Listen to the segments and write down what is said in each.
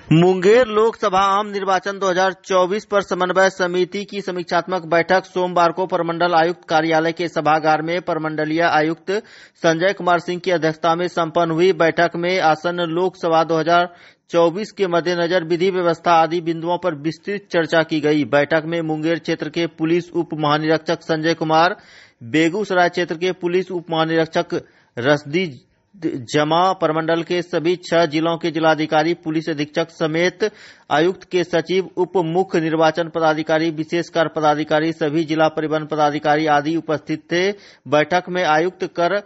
मुंगेर लोकसभा आम निर्वाचन 2024 पर समन्वय समिति की समीक्षात्मक बैठक सोमवार को प्रमंडल आयुक्त कार्यालय के सभागार में प्रमंडलीय आयुक्त संजय कुमार सिंह की अध्यक्षता में संपन्न हुई। बैठक में आसन्न लोकसभा 2024 के मद्देनजर विधि व्यवस्था आदि बिंदुओं पर विस्तृत चर्चा की गई। बैठक में मुंगेर क्षेत्र के पुलिस उप महानिरीक्षक संजय कुमार, बेगूसराय क्षेत्र के पुलिस उप महानिरीक्षक रसदी जमा, प्रमंडल के सभी 6 जिलों के जिलाधिकारी, पुलिस अधीक्षक समेत आयुक्त के सचिव, उप मुख्य निर्वाचन पदाधिकारी, विशेष कार्य पदाधिकारी, सभी जिला परिवहन पदाधिकारी आदि उपस्थित थे। बैठक में आयुक्त कर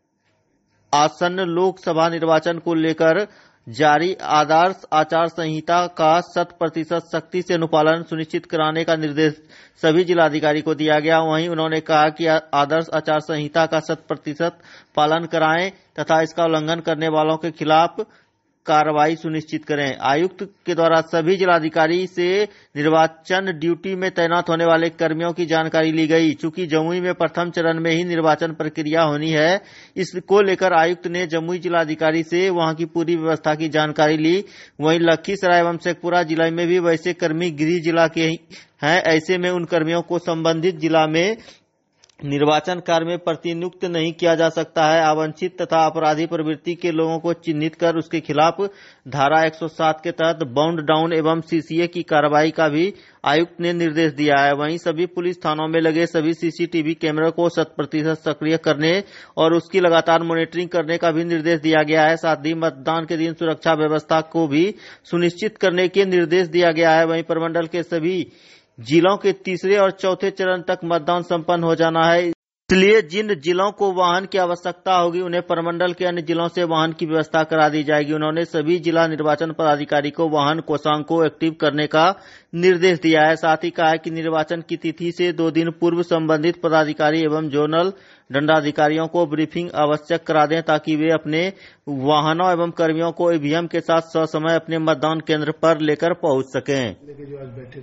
आसन्न लोकसभा निर्वाचन को लेकर जारी आदर्श आचार संहिता का 100% सख्ती से अनुपालन सुनिश्चित कराने का निर्देश सभी जिलाधिकारी को दिया गया। वहीं उन्होंने कहा कि आदर्श आचार संहिता का 100% पालन कराएं तथा इसका उल्लंघन करने वालों के खिलाफ कार्रवाई सुनिश्चित करें। आयुक्त के द्वारा सभी जिलाधिकारी से निर्वाचन ड्यूटी में तैनात होने वाले कर्मियों की जानकारी ली गई। चूंकि जमुई में प्रथम चरण में ही निर्वाचन प्रक्रिया होनी है, इसको लेकर आयुक्त ने जमुई जिलाधिकारी से वहां की पूरी व्यवस्था की जानकारी ली। वहीं लखीसराय एवं शेखपुरा जिला में भी वैसे कर्मी गृह जिला के हैं। ऐसे में उन कर्मियों को संबंधित जिला में निर्वाचन कार्य में प्रतिनियुक्त नहीं किया जा सकता है। अवांछित तथा अपराधी प्रवृत्ति के लोगों को चिन्हित कर उसके खिलाफ धारा 107 के तहत बाउंड डाउन एवं सीसीए की कार्रवाई का भी आयुक्त ने निर्देश दिया है। वहीं सभी पुलिस थानों में लगे सभी सीसीटीवी कैमरे को 100% सक्रिय करने और उसकी लगातार मॉनिटरिंग करने का भी निर्देश दिया गया है। साथ ही मतदान के दिन सुरक्षा व्यवस्था को भी सुनिश्चित करने के निर्देश दिया गया है। वहीं प्रमंडल के सभी जिलों के तीसरे और चौथे चरण तक मतदान संपन्न हो जाना है। इसलिए जिन जिलों को वाहन की आवश्यकता होगी उन्हें प्रमंडल के अन्य जिलों से वाहन की व्यवस्था करा दी जाएगी। उन्होंने सभी जिला निर्वाचन पदाधिकारी को वाहन कोषांग को एक्टिव करने का निर्देश दिया है। साथ ही कहा है कि निर्वाचन की तिथि से 2 दिन पूर्व संबंधित पदाधिकारी एवं जोनल दंडाधिकारियों को ब्रीफिंग आवश्यक करा दें ताकि वे अपने वाहनों एवं कर्मियों को ईवीएम के साथ ससमय अपने मतदान केंद्र पर लेकर पहुंच सकें।